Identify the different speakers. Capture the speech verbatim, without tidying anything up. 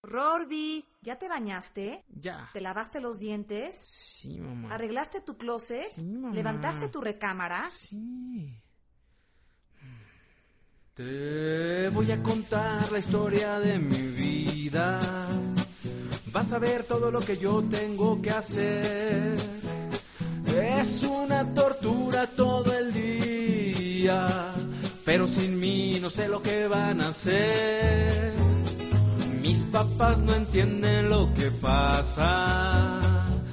Speaker 1: Rorby, ¿ya te bañaste?
Speaker 2: Ya.
Speaker 1: ¿Te lavaste los dientes?
Speaker 2: Sí, mamá.
Speaker 1: ¿Arreglaste tu closet?
Speaker 2: Sí, mamá.
Speaker 1: ¿Levantaste tu recámara?
Speaker 2: Sí. Te voy a contar la historia de mi vida. Vas a ver todo lo que yo tengo que hacer. Es una tortura todo el día, pero sin mí no sé lo que van a hacer. Mis papás no entienden lo que pasa.